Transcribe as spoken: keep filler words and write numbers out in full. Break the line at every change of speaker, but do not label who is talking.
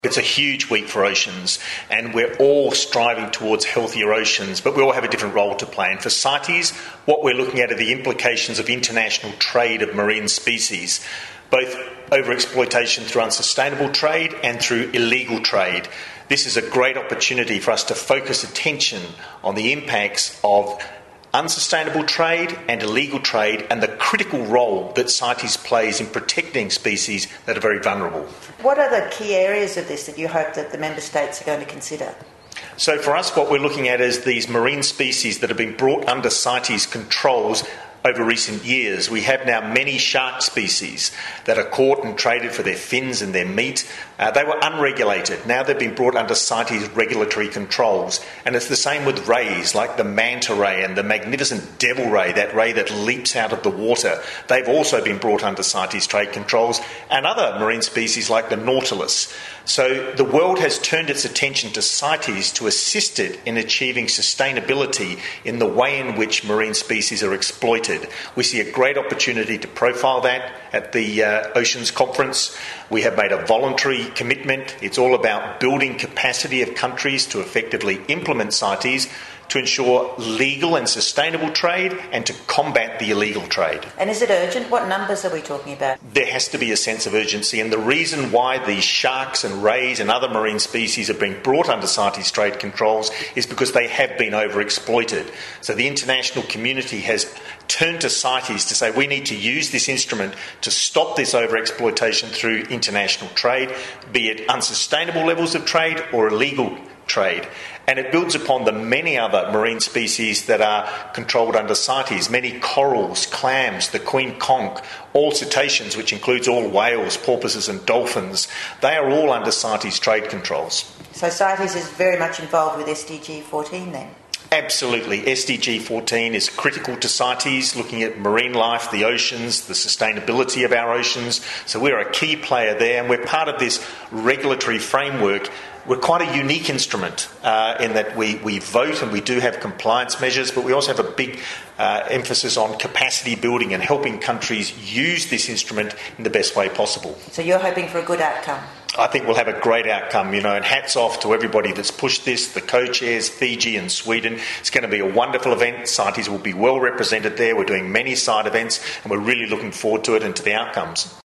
It's a huge week for oceans, and we're all striving towards healthier oceans, but we all have a different role to play. And for CITES, what we're looking at are the implications of international trade of marine species, both overexploitation through unsustainable trade and through illegal trade. This is a great opportunity for us to focus attention on the impacts of unsustainable trade and illegal trade and the critical role that CITES plays in protecting species that are very vulnerable.
What are the key areas of this that you hope that the member states are going to consider?
So for us, what we're looking at is these marine species that have been brought under CITES controls over recent years. We have now many shark species that are caught and traded for their fins and their meat. Uh, they were unregulated. Now they've been brought under CITES regulatory controls. And it's the same with rays, like the manta ray and the magnificent devil ray, that ray that leaps out of the water. They've also been brought under CITES trade controls, and other marine species like the nautilus. So the world has turned its attention to CITES to assist it in achieving sustainability in the way in which marine species are exploited. We see a great opportunity to profile that at the uh, Oceans Conference. We have made a voluntary commitment. It's all about building capacity of countries to effectively implement CITES, to ensure legal and sustainable trade and to combat the illegal trade.
And is it urgent? What numbers are we talking about?
There has to be a sense of urgency, and the reason why these sharks and rays and other marine species have been brought under CITES trade controls is because they have been overexploited. So the international community has turned to CITES to say we need to use this instrument to stop this overexploitation through international trade, be it unsustainable levels of trade or illegal trade. And it builds upon the many other marine species that are controlled under CITES, many corals, clams, the queen conch, all cetaceans, which includes all whales, porpoises and dolphins. They are all under CITES trade controls.
So CITES is very much involved with S D G fourteen then?
Absolutely. S D G fourteen is critical to CITES, looking at marine life, the oceans, the sustainability of our oceans. So we're a key player there, and we're part of this regulatory framework. We're quite a unique instrument uh, in that we, we vote and we do have compliance measures, but we also have a big uh, emphasis on capacity building and helping countries use this instrument in the best way possible.
So you're hoping for a good outcome?
I think we'll have a great outcome, you know, and hats off to everybody that's pushed this, the co-chairs, Fiji and Sweden. It's going to be a wonderful event. CITES will be well represented there. We're doing many side events, and we're really looking forward to it and to the outcomes.